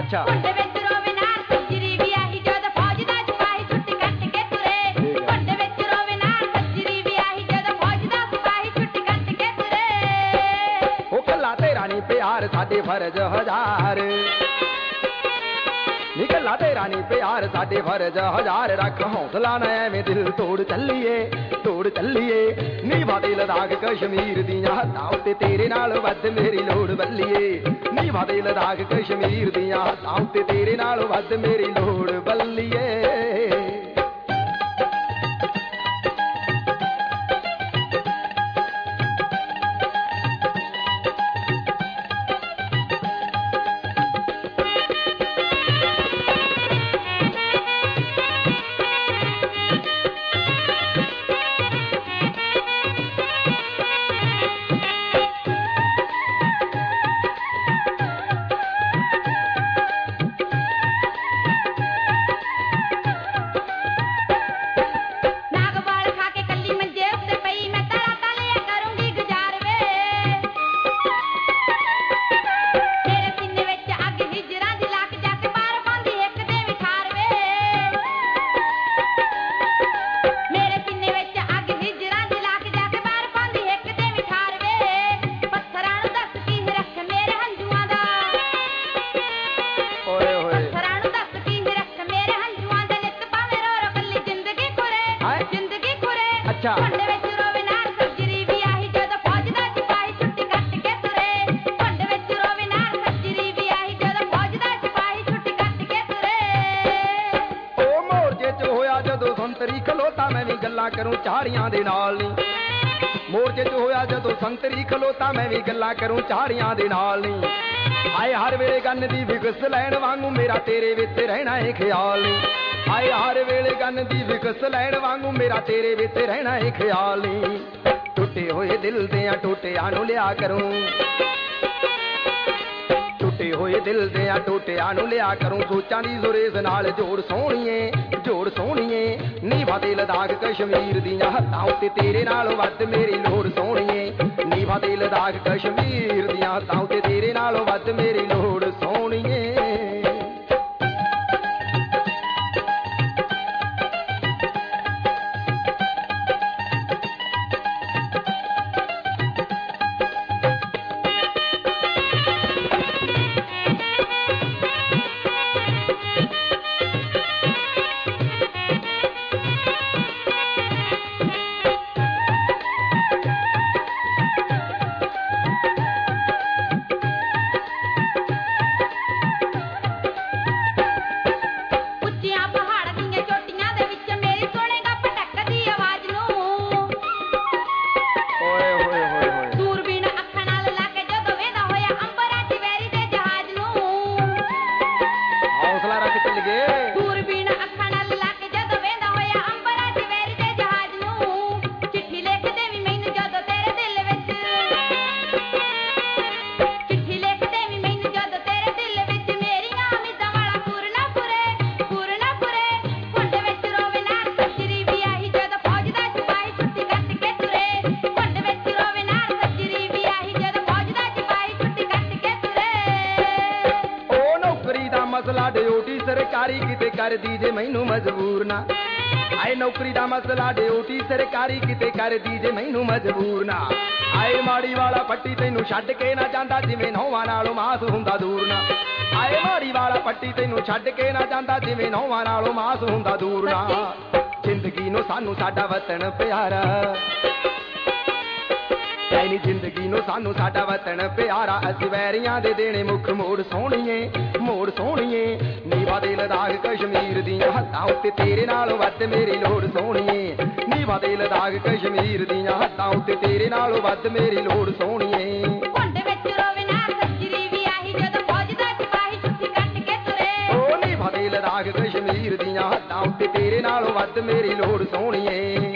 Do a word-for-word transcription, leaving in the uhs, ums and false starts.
ਅੱਛਾ ਘੁੰਡ ਵਿੱਚ ਰੋਵੇ ਨਾ ਸੱਜਰੀ ਵੀ ਆਹੀ ਜਦੋਂ ਫੌਜ ਦਾ ਸਿਪਾਹੀ ਛੁੱਟੀ ਕੱਟ ਕੇ ਤੁਰੇ ਘੁੰਡ ਵਿੱਚ ਰੋਵੇ ਨਾ ਸੱਜਰੀ ਵੀ ਆਹੀ ਜਦੋਂ ਫੌਜ ਦਾ ਸਿਪਾਹੀ ਛੁੱਟੀ ਕੱਟ ਕੇ ਤੁਰੇ ਉਹ ਕੱਲਾ ਤੇਰਾ ਨੀ ਪਿਆਰ ਸਾਡੇ ਫਰਜ਼ ਹਜ਼ਾਰ ਨੀ ਕੱਲਾ ਤੇਰਾ ਨੀ ਪਿਆਰ ਸਾਡੇ ਫਰਜ਼ ਹਜ਼ਾਰ ਰੱਖ ਹੌਸਲਾ ਨਾ ਐਵੇਂ ਦਿਲ ਤੋੜ ਚੱਲੀਏ ਤੋੜ ਚੱਲੀਏ ਨੀਵਾ ਦੇ ਲਦਾਖ ਕਸ਼ਮੀਰ ਦੀਆਂ ਹੱਦਾਂ ਉੱਤੇ ਤੇਰੇ ਨਾਲ ਵੱਧ ਮੇਰੀ ਲੋੜ ਬੱਲੀਏ ਨੀਵਾ ਦੇ ਲਦਾਖ ਕਸ਼ਮੀਰ ਦੀਆਂ ਹੱਦਾਂ ਉੱਤੇ ਤੇਰੇ ਨਾਲ ਵੱਧ ਮੇਰੀ ਲੋੜ ਬੱਲੀਏ ਘੁੰਡ ਵਿੱਚ ਰੋਵੇ ਨਾ ਸੱਜਰੀ ਵੀ ਆਹੀ ਜਦੋਂ ਫੌਜ ਦਾ ਸਿਪਾਹੀ ਛੁੱਟੀ ਕੱਟ ਕੇ ਤੁਰੇ ਘੁੰਡ ਵਿੱਚ ਰੋਵੇ ਨਾ ਸੱਜਰੀ ਵੀ ਆਹੀ ਜਦੋਂ ਫੌਜ ਦਾ ਸਿਪਾਹੀ ਛੁੱਟੀ ਕੱਟ ਕੇ ਤੁਰੇ ਉਹ ਮੋਰਚੇ 'ਚ ਹੋਇਆ ਜਦੋਂ ਸੰਤਰੀ ਖਲੋਤਾ ਮੈਂ ਵੀ ਗੱਲਾਂ ਕਰੂੰ ਚਾੜੀਆਂ ਦੇ ਨਾਲ ਨੀ ਮੋਰਚੇ 'ਚ ਹੋਇਆ ਜਦੋਂ ਸੰਤਰੀ ਖਲੋਤਾ ਮੈਂ ਵੀ ਗੱਲਾਂ ਕਰੂੰ ਚਾੜੀਆਂ ਦੇ ਨਾਲ ਨੀ ਆਏ ਹਰ ਵੇਲੇ ਗੰਨ ਦੀ ਵਿਗਸ ਲੈਣ ਵਾਂਗੂ ਮੇਰਾ ਤੇਰੇ ਵਿੱਚ ਰਹਿਣਾ ਏ ਖਿਆਲ ਨੀ ਆਏ ਹਰ ਵੇਲੇ ਗੰਨ ਦੀ ਵਿਕਸ ਲੈਣ ਵਾਂਗੂ ਮੇਰਾ ਤੇਰੇ ਵਿੱਚ ਰਹਿਣਾ ਏ ਖਿਆਲ ਨੀ ਟੁੱਟੇ ਹੋਏ ਦਿਲ ਦਿਆਂ ਟੋਟਿਆਂ ਨੂੰ ਲਿਆ ਕਰੂੰ ਟੁੱਟੇ ਹੋਏ ਦਿਲ ਦਿਆਂ ਟੋਟਿਆਂ ਨੂੰ ਲਿਆ ਕਰੂੰ ਸੋਚਾਂ ਦੀ ਜ਼ੁਰੇਜ਼ ਨਾਲ ਜੋੜ ਸੋਹਣੀਏ ਜੋੜ ਸੋਹਣੀਏ ਨੀਵਾ ਦੇ ਲਦਾਖ ਕਸ਼ਮੀਰ ਦੀਆਂ ਹੱਦਾਂ ਉੱਤੇ ਤੇਰੇ ਨਾਲੋਂ ਵੱਧ ਮੇਰੀ ਲੋੜ ਸੋਹਣੀਏ ਨੀਵਾ ਦੇ ਲਦਾਖ ਕਸ਼ਮੀਰ ਦੀਆਂ ਹੱਦਾਂ ਉੱਤੇ ਤੇਰੇ ਨਾਲੋਂ ਵੱਧ ਮੇਰੀ ਲੋੜ ਸੋਹਣੀਏ ਮਸਲਾ ਡਿਊਟੀ ਸਰਕਾਰੀ ਕਿਤੇ ਕਰਦੀ ਜੇ ਮੈਨੂੰ ਮਜਬੂਰ ਨਾ ਆਏ ਨੌਕਰੀ ਦਾ ਮਸਲਾ ਡਿਊਟੀ ਸਰਕਾਰੀ ਕਿਤੇ ਕਰਦੀ ਜੇ ਮੈਨੂੰ ਮਜਬੂਰ ਨਾ ਆਏ ਮਾੜੀ ਵਾਲਾ ਪੱਟੀ ਤੈਨੂੰ ਛੱਡ ਕੇ ਨਾ ਜਾਂਦਾ ਜਿਵੇਂ ਨੌਵਾਂ ਨਾਲੋਂ ਮਾਸ ਹੁੰਦਾ ਦੂਰ ਨਾ ਆਏ ਮਾੜੀ ਵਾਲਾ ਪੱਟੀ ਤੈਨੂੰ ਛੱਡ ਕੇ ਨਾ ਜਾਂਦਾ ਜਿਵੇਂ ਨੌਵਾਂ ਨਾਲੋਂ ਮਾਸ ਹੁੰਦਾ ਦੂਰ ਨਾ ਜ਼ਿੰਦਗੀ ਨੂੰ ਸਾਨੂੰ ਸਾਡਾ ਵਤਨ ਪਿਆਰਾ ਐਨੀ ਜ਼ਿੰਦਗੀ ਨੂੰ ਸਾਨੂੰ ਸਾਡਾ ਵਤਨ ਪਿਆਰਾ ਅਸੀਂ ਵੈਰੀਆਂ ਦੇ ਦੇਣੇ ਮੁੱਖ ਮੋੜ ਸੋਹਣੀਏ ਮੋੜ ਸੋਹਣੀਏ ਨੀਵਾ ਦੇ ਲਦਾਖ ਕਸ਼ਮੀਰ ਦੀਆਂ ਹੱਦਾਂ ਉੱਤੇ ਤੇਰੇ ਨਾਲੋਂ ਵੱਧ ਮੇਰੀ ਲੋੜ ਸੋਹਣੀਏ ਨੀਵਾ ਦੇ ਲਦਾਖ ਕਸ਼ਮੀਰ ਦੀਆਂ ਹੱਦਾਂ ਉੱਤੇ ਤੇਰੇ ਨਾਲੋਂ ਵੱਧ ਮੇਰੀ ਲੋੜ ਸੋਹਣੀਏ ਘੁੰਡ ਵਿੱਚ ਰੋਵੇ ਨਾ ਸੱਜਰੀ ਵੀ ਆਹੀ ਜਦੋਂ ਫੌਜ ਦਾ ਸਿਪਾਹੀ ਛੁੱਟੀ ਕੱਟ ਕੇ ਤੁਰੇ ਉਹ ਨੀਵਾ ਦੇ ਲਦਾਖ ਕਸ਼ਮੀਰ ਦੀਆਂ ਹੱਦਾਂ ਉੱਤੇ ਤੇਰੇ ਨਾਲੋਂ ਵੱਧ ਮੇਰੀ ਲੋੜ ਸੋਹਣੀਏ